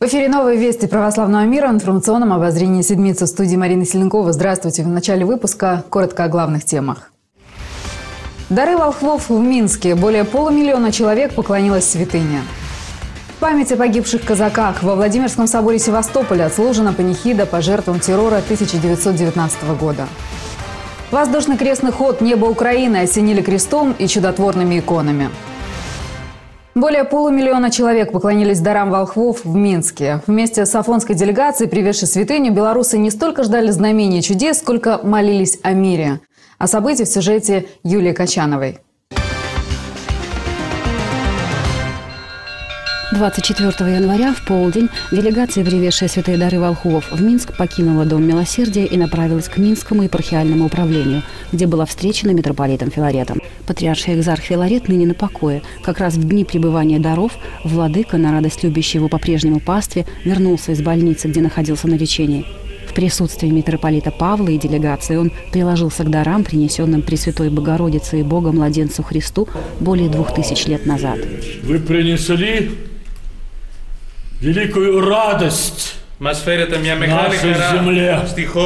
В эфире «Новые вести православного мира» в информационном обозрении седмицы. В студии Марина Селенкова. Здравствуйте. В начале выпуска коротко о главных темах. Дары волхвов в Минске. Более полумиллиона человек поклонилось святыне. Память о погибших казаках. Во Владимирском соборе Севастополя отслужена панихида по жертвам террора 1919 года. Воздушный крестный ход «Небо Украины» осенили крестом и чудотворными иконами. Более полумиллиона человек поклонились дарам волхвов в Минске. Вместе с афонской делегацией, привезшей святыню, белорусы не столько ждали знамений и чудес, сколько молились о мире. О событиях в сюжете Юлии Качановой. 24 января в полдень делегация, привезшая святые дары волхвов в Минск, покинула Дом Милосердия и направилась к Минскому епархиальному управлению, где была встречена митрополитом Филаретом. Патриарший экзарх Филарет ныне на покое. Как раз в дни пребывания даров владыка, на радость любящий его по-прежнему пастве, вернулся из больницы, где находился на лечении. В присутствии митрополита Павла и делегации он приложился к дарам, принесенным Пресвятой Богородице и Бога-младенцу Христу более 2000 лет назад. Вы принесли великую радость нашей земле.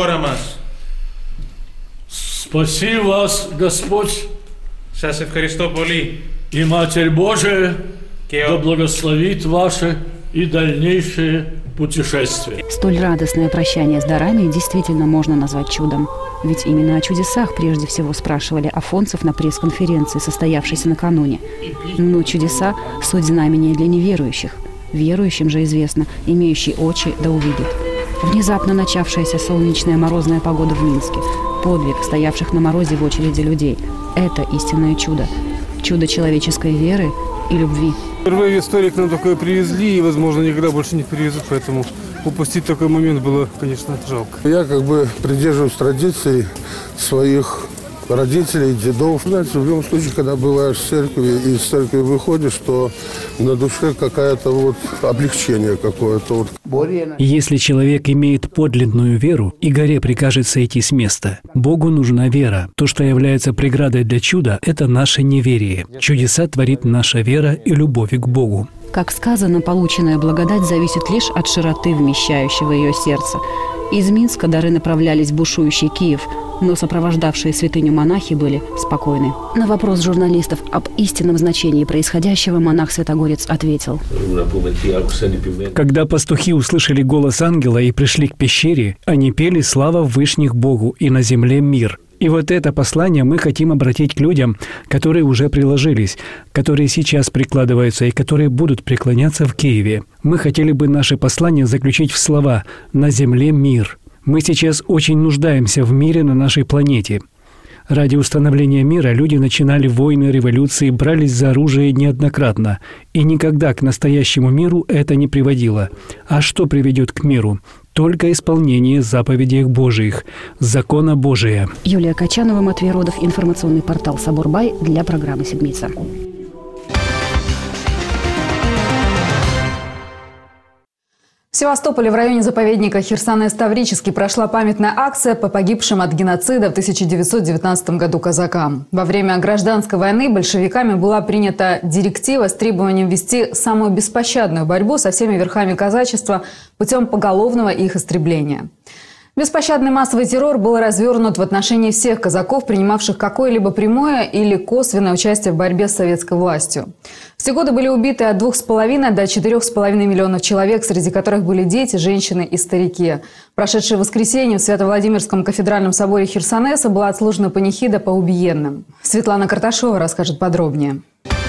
Спаси вас, Господь, и Матерь Божия, да благословит ваши и дальнейшие путешествия. Столь радостное прощание с дарами действительно можно назвать чудом. Ведь именно о чудесах прежде всего спрашивали афонцев на пресс-конференции, состоявшейся накануне. Но чудеса – суть знамения для неверующих. Верующим же известно, имеющий очи да увидит. Внезапно начавшаяся солнечная морозная погода в Минске, подвиг стоявших на морозе в очереди людей – это истинное чудо. Чудо человеческой веры и любви. Впервые в истории к нам такое привезли и, возможно, никогда больше не привезут, поэтому упустить такой момент было, конечно, жалко. Я придерживаюсь традиций своих родителей, дедов. Знаете, в любом случае, когда бываешь в церкви и из церкви выходишь, то на душе какое-то облегчение какое-то. Если человек имеет подлинную веру, и горе прикажет сойти с места. Богу нужна вера. То, что является преградой для чуда, это наше неверие. Чудеса творит наша вера и любовь к Богу. Как сказано, полученная благодать зависит лишь от широты вмещающего ее сердца. Из Минска дары направлялись в бушующий Киев, но сопровождавшие святыню монахи были спокойны. На вопрос журналистов об истинном значении происходящего монах Святогорец ответил: Когда пастухи услышали голос ангела и пришли к пещере, они пели «Слава Вышних Богу и на земле мир». И вот это послание мы хотим обратить к людям, которые уже приложились, которые сейчас прикладываются и которые будут преклоняться в Киеве. Мы хотели бы наше послание заключить в слова «на земле мир». Мы сейчас очень нуждаемся в мире на нашей планете. Ради установления мира люди начинали войны, революции, брались за оружие неоднократно. И никогда к настоящему миру это не приводило. А что приведет к миру? Только исполнение заповедей Божиих, закона Божия. Юлия Качанова, Матвей Родов, информационный портал «Собор.бай» для программы «Седмица». В Севастополе в районе заповедника Херсонес-Таврический прошла памятная акция по погибшим от геноцида в 1919 году казакам. Во время гражданской войны большевиками была принята директива с требованием вести самую беспощадную борьбу со всеми верхами казачества путем поголовного их истребления. Беспощадный массовый террор был развернут в отношении всех казаков, принимавших какое-либо прямое или косвенное участие в борьбе с советской властью. В те годы были убиты от 2,5 до 4,5 миллионов человек, среди которых были дети, женщины и старики. В прошедшее воскресенье в Свято-Владимирском кафедральном соборе Херсонеса была отслужена панихида по убиенным. Светлана Карташова расскажет подробнее.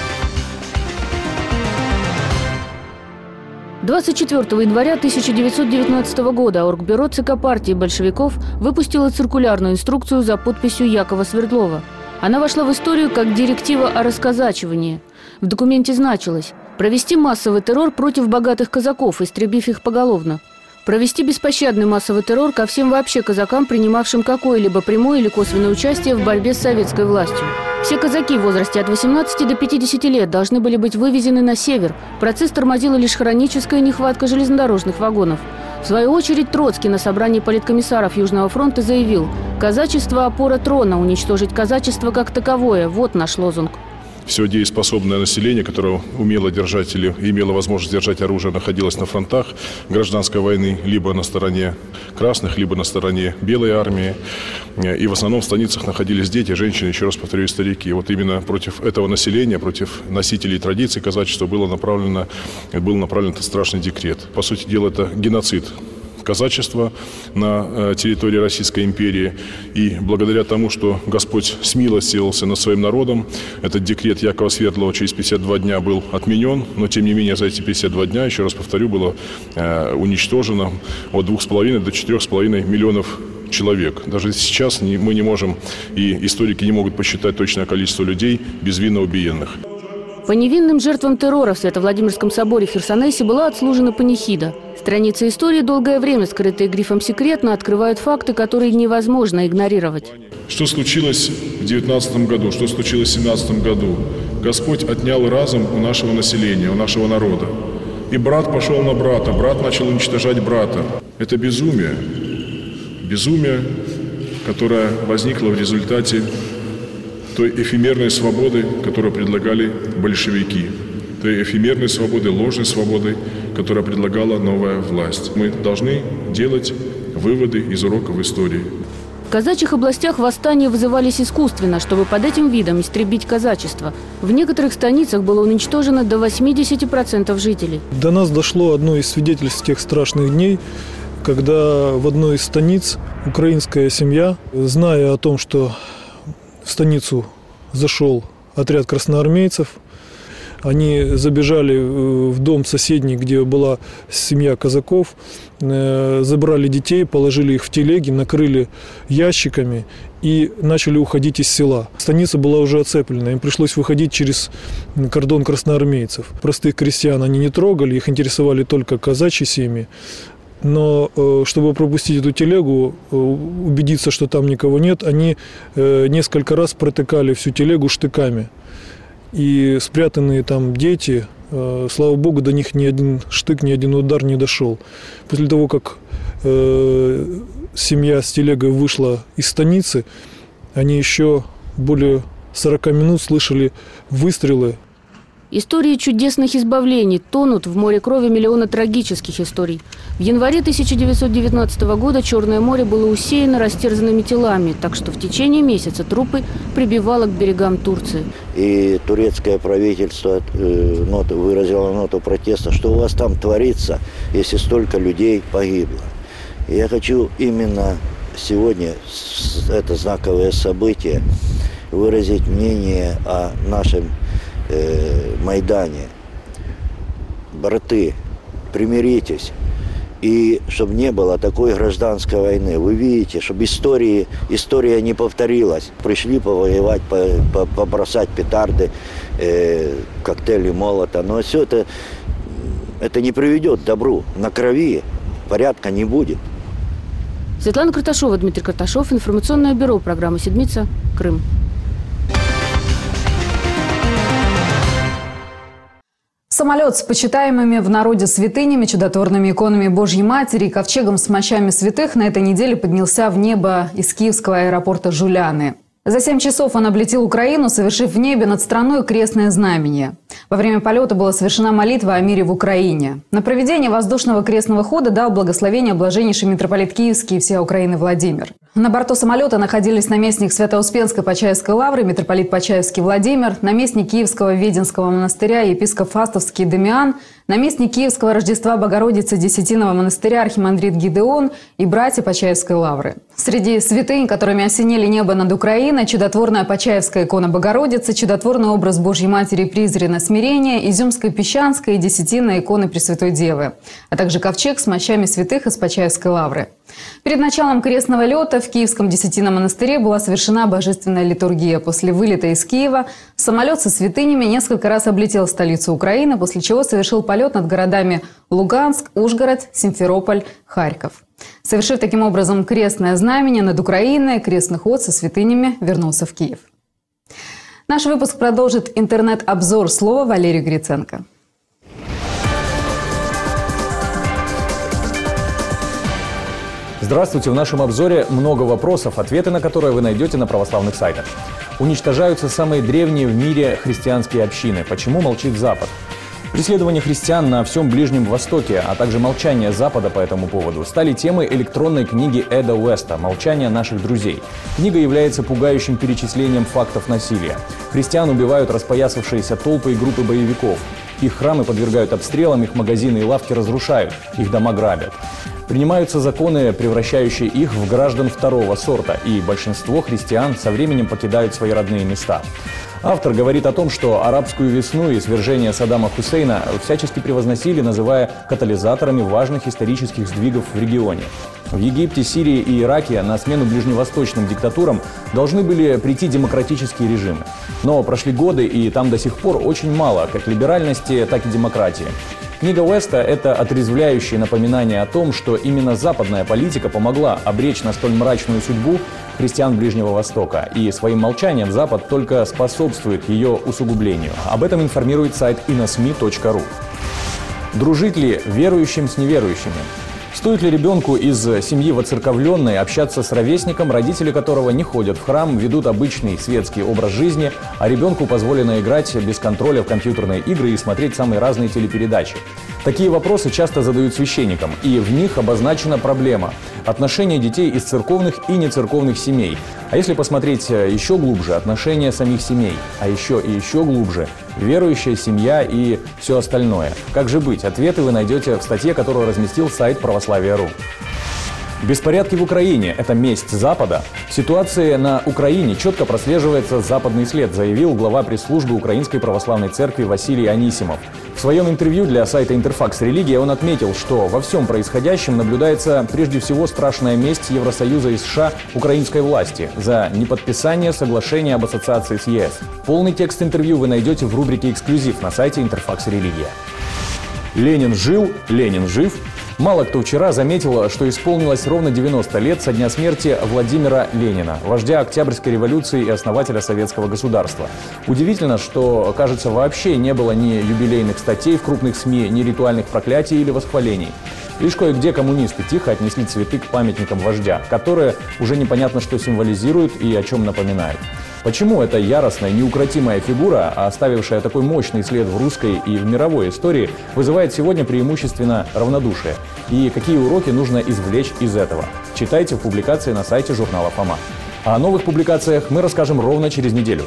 24 января 1919 года Оргбюро ЦК партии большевиков выпустило циркулярную инструкцию за подписью Якова Свердлова. Она вошла в историю как директива о расказачивании. В документе значилось: провести массовый террор против богатых казаков, истребив их поголовно. Провести беспощадный массовый террор ко всем вообще казакам, принимавшим какое-либо прямое или косвенное участие в борьбе с советской властью. Все казаки в возрасте от 18 до 50 лет должны были быть вывезены на север. Процесс тормозила лишь хроническая нехватка железнодорожных вагонов. В свою очередь Троцкий на собрании политкомиссаров Южного фронта заявил: «Казачество – опора трона, уничтожить казачество как таковое – вот наш лозунг». все дееспособное население, которое умело держать или имело возможность держать оружие, находилось на фронтах гражданской войны, либо на стороне красных, либо на стороне белой армии. И в основном в станицах находились дети, женщины, еще раз повторю, старики. И вот именно против этого населения, против носителей традиций казачества был направлен этот страшный декрет. По сути дела, это геноцид казачества на территории Российской империи. И благодаря тому, что Господь смилостивился над своим народом, этот декрет Якова Светлого через 52 дня был отменен, но тем не менее за эти 52 дня, еще раз повторю, было уничтожено от 2,5 до 4,5 миллионов человек. Даже сейчас мы не можем, и историки не могут посчитать точное количество людей безвинно убиенных. По невинным жертвам террора в Свято-Владимирском соборе в Херсонесе была отслужена панихида. Страницы истории, долгое время скрытые грифом «секретно», открывают факты, которые невозможно игнорировать. Что случилось в 19 году, что случилось в 17 году? Господь отнял разум у нашего населения, у нашего народа. И брат пошел на брата, брат начал уничтожать брата. Это безумие. Безумие, которое возникло в результате той эфемерной свободы, которую предлагали большевики, той эфемерной свободы, ложной свободы, которую предлагала новая власть. Мы должны делать выводы из уроков истории. В казачьих областях восстания вызывались искусственно, чтобы под этим видом истребить казачество. В некоторых станицах было уничтожено до 80% жителей. До нас дошло одно из свидетельств тех страшных дней, когда в одной из станиц украинская семья, зная о том, что в станицу зашел отряд красноармейцев, они забежали в дом соседний, где была семья казаков, забрали детей, положили их в телеги, накрыли ящиками и начали уходить из села. Станица была уже оцеплена, им пришлось выходить через кордон красноармейцев. Простых крестьян они не трогали, их интересовали только казачьи семьи. Но чтобы пропустить эту телегу, убедиться, что там никого нет, они несколько раз протыкали всю телегу штыками. И спрятанные там дети, слава богу, до них ни один штык, ни один удар не дошел. После того, как семья с телегой вышла из станицы, они еще более 40 минут слышали выстрелы. Истории чудесных избавлений тонут в море крови миллиона трагических историй. В январе 1919 года Черное море было усеяно растерзанными телами, так что в течение месяца трупы прибивало к берегам Турции. И турецкое правительство выразило ноту протеста, что у вас там творится, если столько людей погибло. И я хочу именно сегодня, это знаковое событие, выразить мнение о нашем Майдане. Браты, примиритесь. И чтобы не было такой гражданской войны. Вы видите, чтобы история не повторилась. Пришли повоевать, побросать петарды, коктейли молота. Но все это не приведет к добру. На крови порядка не будет. Светлана Карташова, Дмитрий Карташов, информационное бюро, программа «Седмица», Крым. Самолет с почитаемыми в народе святынями, чудотворными иконами Божьей Матери и ковчегом с мощами святых на этой неделе поднялся в небо из киевского аэропорта Жуляны. За 7 часов он облетел Украину, совершив в небе над страной крестное знамение. Во время полета была совершена молитва о мире в Украине. На проведение воздушного крестного хода дал благословение блаженнейший митрополит Киевский и всея Украины Владимир. На борту самолета находились наместник Свято-Успенской Почаевской лавры, митрополит Почаевский Владимир, наместник Киевского Веденского монастыря епископ Фастовский Дамиан, наместник Киевского Рождества Богородицы Десятинного монастыря архимандрит Гидеон и братья Почаевской лавры. Среди святынь, которыми осенили небо над Украиной, чудотворная Почаевская икона Богородицы, чудотворный образ Божьей Матери Призрена Смирения, Изюмская Песчанская и Десятинная иконы Пресвятой Девы, а также ковчег с мощами святых из Почаевской лавры. Перед началом крестного лета в Киевском Десятинном монастыре была совершена божественная литургия. После вылета из Киева самолет со святынями несколько раз облетел столицу Украины, после чего совершил полет над городами Луганск, Ужгород, Симферополь, Харьков. Совершив таким образом крестное знамение над Украиной, крестный ход со святынями вернулся в Киев. Наш выпуск продолжит интернет-обзор слова Валерию Гриценко. Здравствуйте! В нашем обзоре много вопросов, ответы на которые вы найдете на православных сайтах. Уничтожаются самые древние в мире христианские общины. Почему молчит Запад? Преследование христиан на всем Ближнем Востоке, а также молчание Запада по этому поводу стали темой электронной книги Эда Уэста «Молчание наших друзей». Книга является пугающим перечислением фактов насилия. Христиан убивают распоясавшиеся толпы и группы боевиков. Их храмы подвергают обстрелам, их магазины и лавки разрушают, их дома грабят. Принимаются законы, превращающие их в граждан второго сорта, и большинство христиан со временем покидают свои родные места. Автор говорит о том, что арабскую весну и свержение Саддама Хусейна всячески превозносили, называя катализаторами важных исторических сдвигов в регионе. В Египте, Сирии и Ираке на смену ближневосточным диктатурам должны были прийти демократические режимы. Но прошли годы, и там до сих пор очень мало как либеральности, так и демократии. Книга Уэста – это отрезвляющее напоминание о том, что именно западная политика помогла обречь на столь мрачную судьбу христиан Ближнего Востока, и своим молчанием Запад только способствует ее усугублению. Об этом информирует сайт inosmi.ru. Дружить ли верующим с неверующими? Стоит ли ребенку из семьи воцерковленной общаться с ровесником, родители которого не ходят в храм, ведут обычный светский образ жизни, а ребенку позволено играть без контроля в компьютерные игры и смотреть самые разные телепередачи? Такие вопросы часто задают священникам, и в них обозначена проблема – отношения детей из церковных и нецерковных семей. А если посмотреть еще глубже – отношения самих семей, а еще и еще глубже – верующая семья и все остальное. Как же быть? Ответы вы найдете в статье, которую разместил сайт Православия.ру. Беспорядки в Украине – это месть Запада? В ситуации на Украине четко прослеживается западный след, заявил глава пресс-службы Украинской Православной Церкви Василий Анисимов. В своем интервью для сайта «Интерфакс Религия» он отметил, что во всем происходящем наблюдается прежде всего страшная месть Евросоюза и США украинской власти за неподписание соглашения об ассоциации с ЕС. Полный текст интервью вы найдете в рубрике «Эксклюзив» на сайте «Интерфакс Религия». Ленин жил, Ленин жив. Мало кто вчера заметил, что исполнилось ровно 90 лет со дня смерти Владимира Ленина, вождя Октябрьской революции и основателя советского государства. Удивительно, что, кажется, вообще не было ни юбилейных статей в крупных СМИ, ни ритуальных проклятий или восхвалений. Лишь кое-где коммунисты тихо отнесли цветы к памятникам вождя, которые уже непонятно что символизируют и о чем напоминают. Почему эта яростная, неукротимая фигура, оставившая такой мощный след в русской и в мировой истории, вызывает сегодня преимущественно равнодушие? И какие уроки нужно извлечь из этого? Читайте в публикации на сайте журнала «Фома». О новых публикациях мы расскажем ровно через неделю.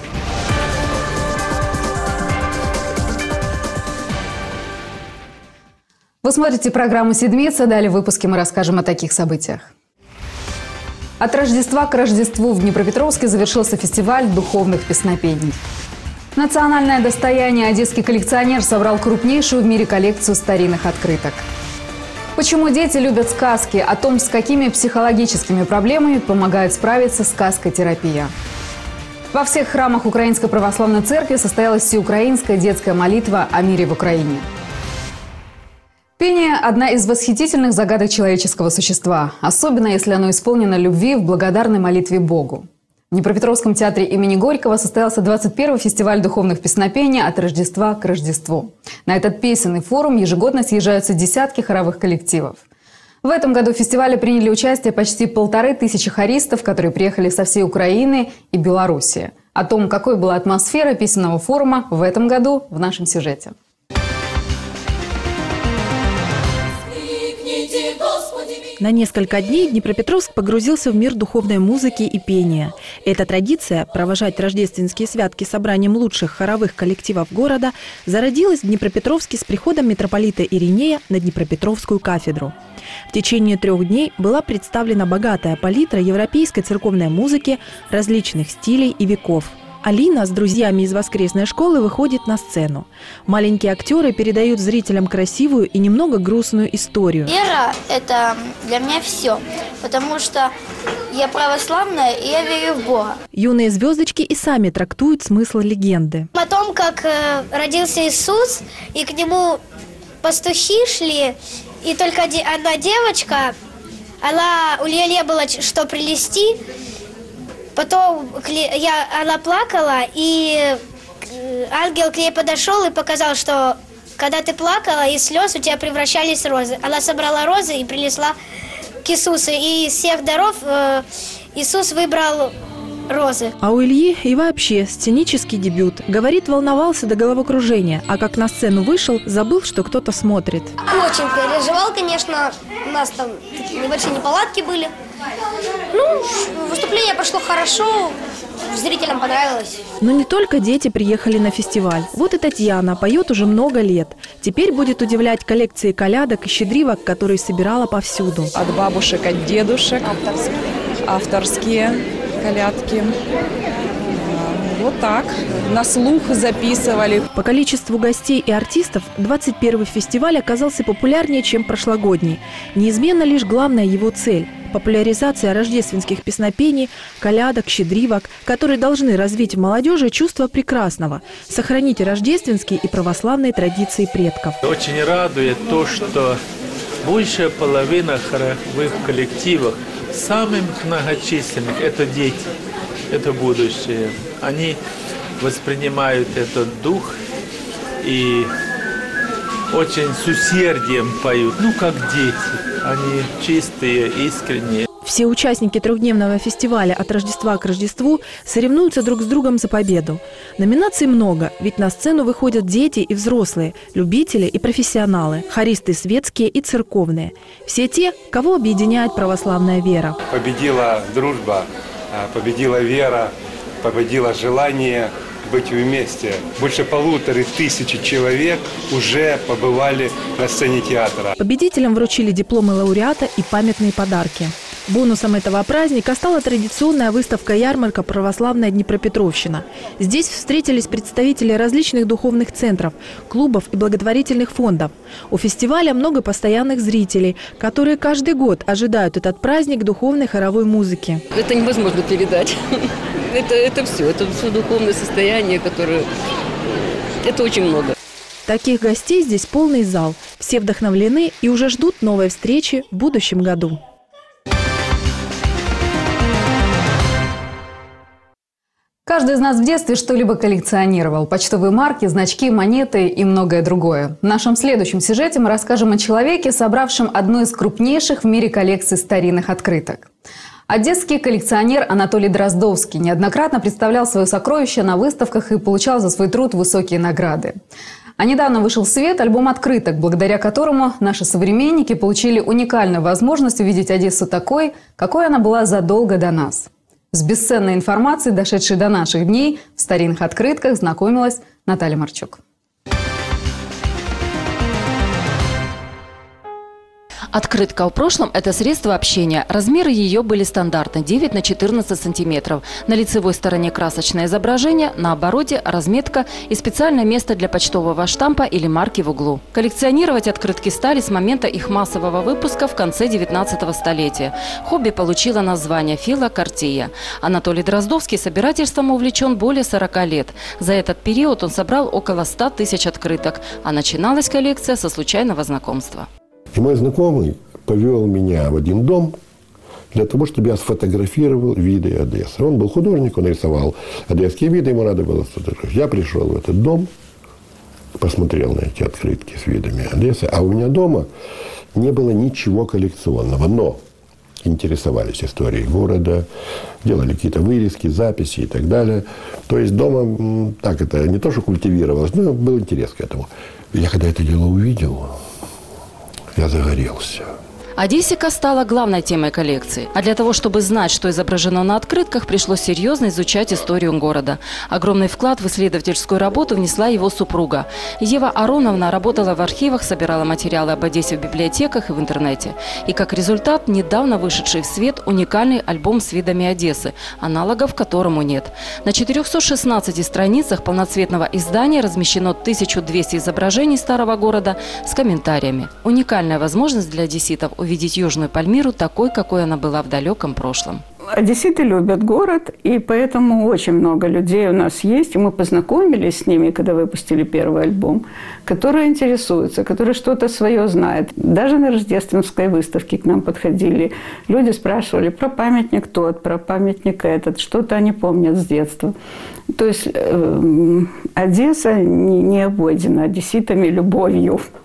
Вы смотрите программу «Седмица». Далее в выпуске мы расскажем о таких событиях. От Рождества к Рождеству в Днепропетровске завершился фестиваль духовных песнопений. Национальное достояние одесский коллекционер собрал крупнейшую в мире коллекцию старинных открыток. Почему дети любят сказки? О том, с какими психологическими проблемами помогает справиться сказкотерапия. Во всех храмах Украинской Православной Церкви состоялась всеукраинская детская молитва о мире в Украине. Пение – одна из восхитительных загадок человеческого существа, особенно если оно исполнено любви в благодарной молитве Богу. В Днепропетровском театре имени Горького состоялся 21-й фестиваль духовных песнопений «От Рождества к Рождеству». На этот песенный форум ежегодно съезжаются десятки хоровых коллективов. В этом году в фестивале приняли участие почти 1500 хористов, которые приехали со всей Украины и Белоруссии. О том, какой была атмосфера песенного форума в этом году, в нашем сюжете. На несколько дней Днепропетровск погрузился в мир духовной музыки и пения. Эта традиция – провожать рождественские святки собранием лучших хоровых коллективов города – зародилась в Днепропетровске с приходом митрополита Иринея на Днепропетровскую кафедру. В течение 3 дней была представлена богатая палитра европейской церковной музыки различных стилей и веков. Алина с друзьями из воскресной школы выходит на сцену. Маленькие актеры передают зрителям красивую и немного грустную историю. Вера – это для меня все, потому что я православная и я верю в Бога. Юные звездочки и сами трактуют смысл легенды. О том, как родился Иисус, и к нему пастухи шли, и только одна девочка, у нее не было что прилезти. Потом она плакала, и ангел к ней подошел и показал, что когда ты плакала, из слез у тебя превращались розы. Она собрала розы и принесла к Иисусу, и из всех даров Иисус выбрал розы. А у Ильи и вообще сценический дебют. Говорит, волновался до головокружения, а как на сцену вышел, забыл, что кто-то смотрит. Очень переживал, конечно, у нас там такие небольшие неполадки были. Ну, выступление прошло хорошо, зрителям понравилось. Но не только дети приехали на фестиваль. Вот и Татьяна поет уже много лет. Теперь будет удивлять коллекции колядок и щедривок, которые собирала повсюду. От бабушек, от дедушек. Авторские колядки. Вот так. На слух записывали. По количеству гостей и артистов 21-й фестиваль оказался популярнее, чем прошлогодний. Неизменно лишь главная его цель – популяризация рождественских песнопений, колядок, щедривок, которые должны развить в молодежи чувство прекрасного, сохранить рождественские и православные традиции предков. Очень радует то, что большая половина хоровых коллективов, самых многочисленных, это дети, это будущее. Они воспринимают этот дух и очень с усердием поют, ну как дети. Они чистые, искренние. Все участники трехдневного фестиваля «От Рождества к Рождеству» соревнуются друг с другом за победу. Номинаций много, ведь на сцену выходят дети и взрослые, любители и профессионалы, хористы светские и церковные. Все те, кого объединяет православная вера. Победила дружба, победила вера, победило желание быть вместе. Больше 1500 человек уже побывали на сцене театра. Победителям вручили дипломы лауреата и памятные подарки. Бонусом этого праздника стала традиционная выставка-ярмарка «Православная Днепропетровщина». Здесь встретились представители различных духовных центров, клубов и благотворительных фондов. У фестиваля много постоянных зрителей, которые каждый год ожидают этот праздник духовной хоровой музыки. Это невозможно передать. Это все духовное состояние, которое... Это очень много. Таких гостей здесь полный зал. Все вдохновлены и уже ждут новой встречи в будущем году. Каждый из нас в детстве что-либо коллекционировал. Почтовые марки, значки, монеты и многое другое. В нашем следующем сюжете мы расскажем о человеке, собравшем одну из крупнейших в мире коллекций старинных открыток. Одесский коллекционер Анатолий Дроздовский неоднократно представлял свое сокровище на выставках и получал за свой труд высокие награды. А недавно вышел в свет альбом открыток, благодаря которому наши современники получили уникальную возможность увидеть Одессу такой, какой она была задолго до нас. С бесценной информацией, дошедшей до наших дней, в старинных открытках знакомилась Наталья Марчук. Открытка в прошлом – это средство общения. Размеры ее были стандартны – 9 на 14 сантиметров. На лицевой стороне красочное изображение, на обороте – разметка и специальное место для почтового штампа или марки в углу. Коллекционировать открытки стали с момента их массового выпуска в конце 19 столетия. Хобби получило название филокартия. Анатолий Дроздовский собирательством увлечен более 40 лет. За этот период он собрал около 100 тысяч открыток, а начиналась коллекция со случайного знакомства. И мой знакомый повел меня в один дом для того, чтобы я сфотографировал виды Одессы. Он был художник, он рисовал одесские виды, ему надо было сфотографировать. Я пришел в этот дом, посмотрел на эти открытки с видами Одессы, а у меня дома не было ничего коллекционного, но интересовались историей города, делали какие-то вырезки, записи и так далее. То есть дома так это не то, что культивировалось, но был интерес к этому. Я когда это дело увидел, я загорелся. Одессика стала главной темой коллекции. А для того, чтобы знать, что изображено на открытках, пришлось серьезно изучать историю города. Огромный вклад в исследовательскую работу внесла его супруга. Ева Ароновна работала в архивах, собирала материалы об Одессе в библиотеках и в интернете. И как результат, недавно вышедший в свет уникальный альбом с видами Одессы, аналогов которому нет. На 416 страницах полноцветного издания размещено 1200 изображений старого города с комментариями. Уникальная возможность для одесситов увидеть Южную Пальмиру такой, какой она была в далеком прошлом. Одесситы любят город, и поэтому очень много людей у нас есть. И мы познакомились с ними, когда выпустили первый альбом, которые интересуются, которые что-то свое знают. Даже на рождественской выставке к нам подходили. Люди спрашивали про памятник тот, про памятник этот. Что-то они помнят с детства. То есть Одесса не обойдена одесситами любовью.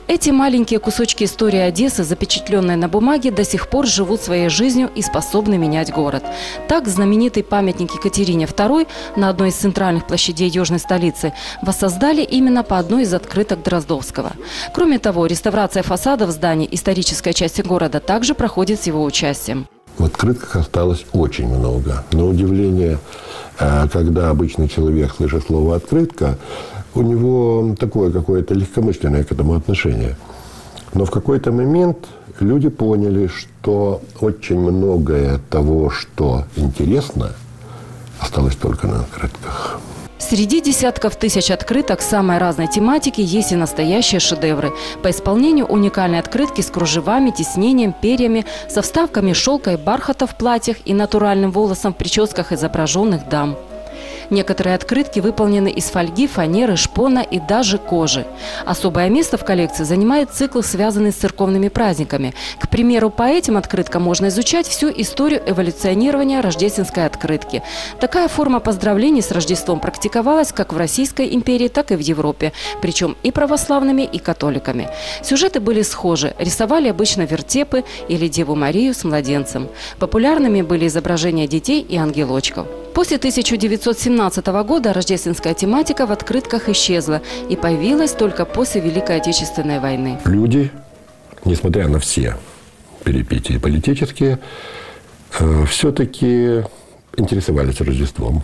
Эти маленькие кусочки истории Одессы, запечатленные на бумаге, до сих пор живут своей жизнью и способны менять город. Так, знаменитый памятник Екатерине II на одной из центральных площадей южной столицы воссоздали именно по одной из открыток Дроздовского. Кроме того, реставрация фасадов зданий исторической части города также проходит с его участием. В открытках осталось очень много. На удивление, когда обычный человек слышит слово «открытка», у него такое какое-то легкомысленное к этому отношение. Но в какой-то момент люди поняли, что очень многое того, что интересно, осталось только на открытках. Среди десятков тысяч открыток самой разной тематики есть и настоящие шедевры. По исполнению уникальной открытки с кружевами, тиснением, перьями, со вставками шелка и бархата в платьях и натуральным волосом в прическах изображенных дам. Некоторые открытки выполнены из фольги, фанеры, шпона и даже кожи. Особое место в коллекции занимает цикл, связанный с церковными праздниками. К примеру, по этим открыткам можно изучать всю историю эволюционирования рождественской открытки. Такая форма поздравлений с Рождеством практиковалась как в Российской империи, так и в Европе. Причем и православными, и католиками. Сюжеты были схожи. Рисовали обычно вертепы или Деву Марию с младенцем. Популярными были изображения детей и ангелочков. После 1917 года рождественская тематика в открытках исчезла и появилась только после Великой Отечественной войны. Люди, несмотря на все перипетии политические, все-таки интересовались Рождеством.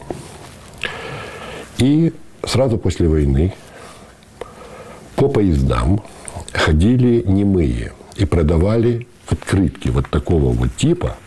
И сразу после войны по поездам ходили немые и продавали открытки вот такого вот типа.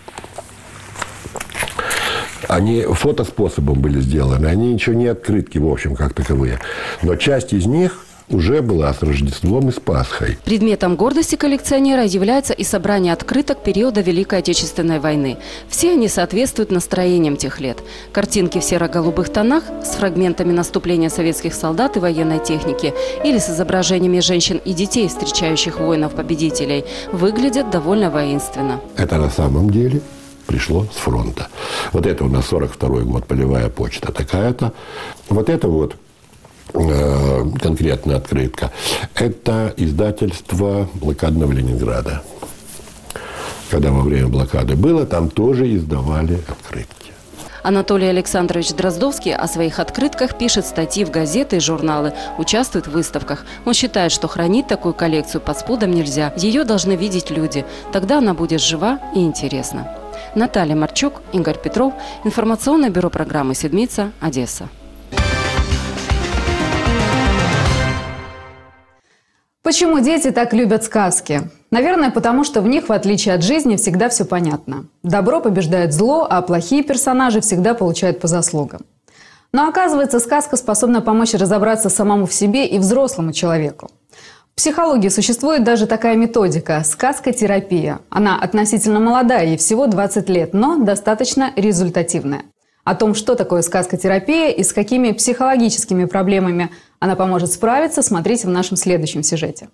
Они фотоспособом были сделаны, они еще не открытки, в общем, как таковые. Но часть из них уже была с Рождеством и с Пасхой. Предметом гордости коллекционера является и собрание открыток периода Великой Отечественной войны. Все они соответствуют настроениям тех лет. Картинки в серо-голубых тонах с фрагментами наступления советских солдат и военной техники или с изображениями женщин и детей, встречающих воинов-победителей, выглядят довольно воинственно. Это на самом деле пришло с фронта. Вот это у нас 42-й год, полевая почта такая-то. Вот это вот конкретная открытка. Это издательство блокадного Ленинграда. Когда во время блокады было, там тоже издавали открытки. Анатолий Александрович Дроздовский о своих открытках пишет статьи в газеты и журналы, участвует в выставках. Он считает, что хранить такую коллекцию под спудом нельзя. Ее должны видеть люди. Тогда она будет жива и интересна. Наталья Марчук, Игорь Петров. Информационное бюро программы «Седмица», Одесса. Почему дети так любят сказки? Наверное, потому что в них, в отличие от жизни, всегда все понятно. Добро побеждает зло, а плохие персонажи всегда получают по заслугам. Но оказывается, сказка способна помочь разобраться самому в себе и взрослому человеку. В психологии существует даже такая методика – сказкотерапия. Она относительно молодая, ей всего 20 лет, но достаточно результативная. О том, что такое сказкотерапия и с какими психологическими проблемами она поможет справиться, смотрите в нашем следующем сюжете.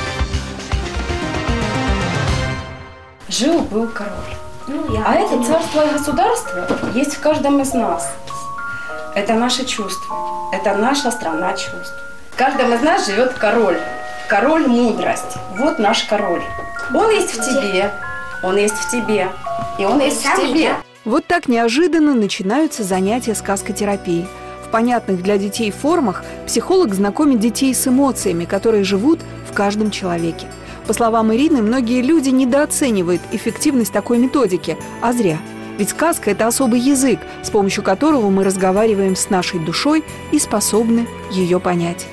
Жил-был король. А это царство и государство есть в каждом из нас. Это наши чувства. Это наша страна чувств. В каждом из нас живет король. Король мудрости. Вот наш король. Он есть в тебе, он есть в тебе, и он есть в тебе. Вот так неожиданно начинаются занятия сказкотерапии. В понятных для детей формах психолог знакомит детей с эмоциями, которые живут в каждом человеке. По словам Ирины, многие люди недооценивают эффективность такой методики, а зря. Ведь сказка – это особый язык, с помощью которого мы разговариваем с нашей душой и способны ее понять.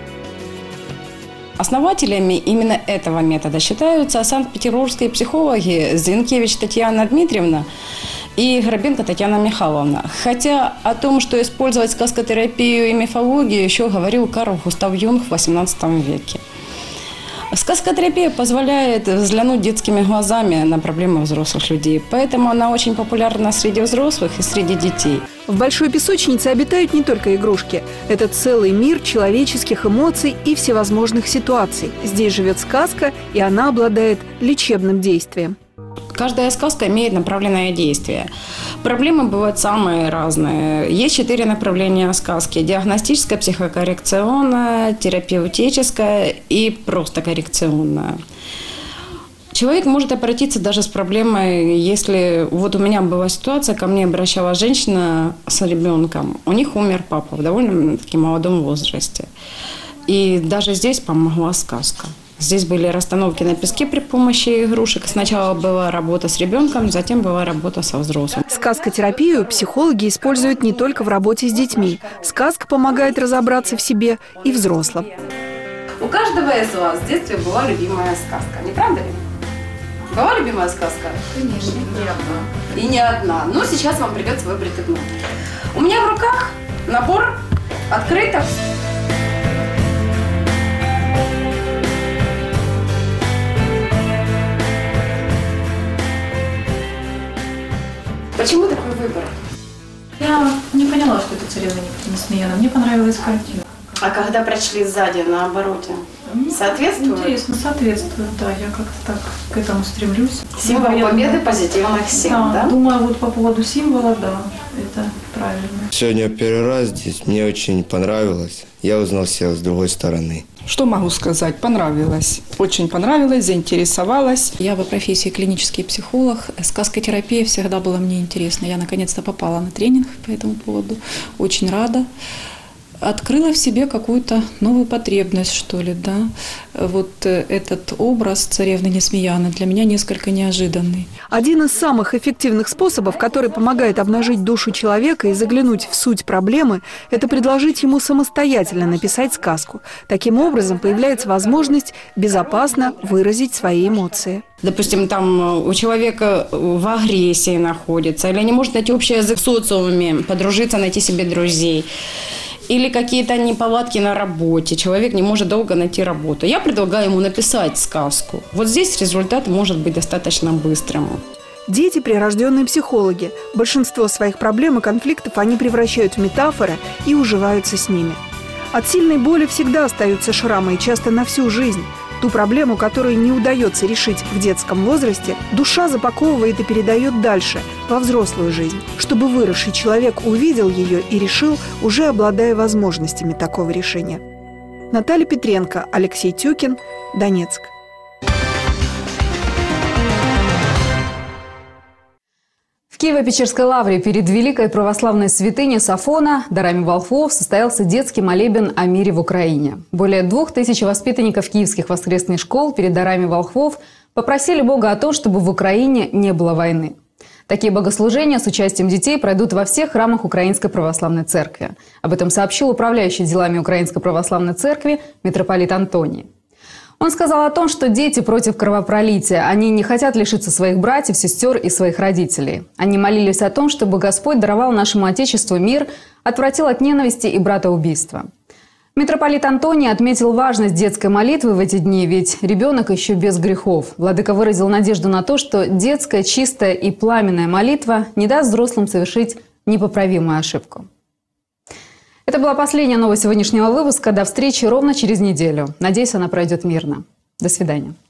Основателями именно этого метода считаются санкт-петербургские психологи Зинкевич Татьяна Дмитриевна и Грабенко Татьяна Михайловна. Хотя о том, что использовать сказкотерапию и мифологию, еще говорил Карл Густав Юнг в XVIII веке. Сказкотерапия позволяет взглянуть детскими глазами на проблемы взрослых людей, поэтому она очень популярна среди взрослых и среди детей. В большой песочнице обитают не только игрушки. Это целый мир человеческих эмоций и всевозможных ситуаций. Здесь живет сказка, и она обладает лечебным действием. Каждая сказка имеет направленное действие. Проблемы бывают самые разные. Есть 4 направления сказки: диагностическая, психокоррекционная, терапевтическая и просто коррекционная. Человек может обратиться даже с проблемой, если... Вот у меня была ситуация, ко мне обращалась женщина с ребенком. У них умер папа в довольно-таки молодом возрасте. И даже здесь помогла сказка. Здесь были расстановки на песке при помощи игрушек. Сначала была работа с ребенком, затем была работа со взрослым. Сказкотерапию психологи используют не только в работе с детьми. Сказка помогает разобраться в себе и взрослым. У каждого из вас в детстве была любимая сказка, не правда ли? Была любимая сказка? Конечно, не одна. И не одна. Но сейчас вам придется выбрать одну. У меня в руках набор открыток. Почему такой выбор? Я не поняла, что это царевна Несмеяна. Мне понравилась картина. А когда прочли сзади на обороте, соответствует? Интересно, соответствует, да. Я как-то так к этому стремлюсь. Символ победы позитивных сил, да? Думаю, вот по поводу символа, да, это правильно. Сегодня первый раз здесь, мне очень понравилось. Я узнал себя с другой стороны. Что могу сказать? Понравилось. Очень понравилось, заинтересовалась. Я по профессии клинический психолог. Сказкотерапия всегда была мне интересна. Я наконец-то попала на тренинг по этому поводу. Очень рада. Открыла в себе какую-то новую потребность, что ли, да. Вот этот образ царевны Несмеяны для меня несколько неожиданный. Один из самых эффективных способов, который помогает обнажить душу человека и заглянуть в суть проблемы, это предложить ему самостоятельно написать сказку. Таким образом появляется возможность безопасно выразить свои эмоции. Допустим, там у человека в агрессии находится, или не может найти общий язык в социуме, подружиться, найти себе друзей. Или какие-то неполадки на работе. Человек не может долго найти работу. Я предлагаю ему написать сказку. Вот здесь результат может быть достаточно быстрым. Дети – прирожденные психологи. Большинство своих проблем и конфликтов они превращают в метафоры и уживаются с ними. От сильной боли всегда остаются шрамы, и часто на всю жизнь. Ту проблему, которую не удается решить в детском возрасте, душа запаковывает и передает дальше, во взрослую жизнь, чтобы выросший человек увидел ее и решил, уже обладая возможностями такого решения. Наталья Петренко, Алексей Тюкин, Донецк. В Киево-Печерской лавре перед великой православной святыней Сафона, дарами волхвов, состоялся детский молебен о мире в Украине. Более 2000 воспитанников киевских воскресных школ перед дарами волхвов попросили Бога о том, чтобы в Украине не было войны. Такие богослужения с участием детей пройдут во всех храмах Украинской Православной Церкви. Об этом сообщил управляющий делами Украинской Православной Церкви митрополит Антоний. Он сказал о том, что дети против кровопролития. Они не хотят лишиться своих братьев, сестер и своих родителей. Они молились о том, чтобы Господь даровал нашему Отечеству мир, отвратил от ненависти и братоубийства. Митрополит Антоний отметил важность детской молитвы в эти дни, ведь ребенок еще без грехов. Владыка выразил надежду на то, что детская, чистая и пламенная молитва не даст взрослым совершить непоправимую ошибку. Это была последняя новость сегодняшнего выпуска. До встречи ровно через неделю. Надеюсь, она пройдет мирно. До свидания.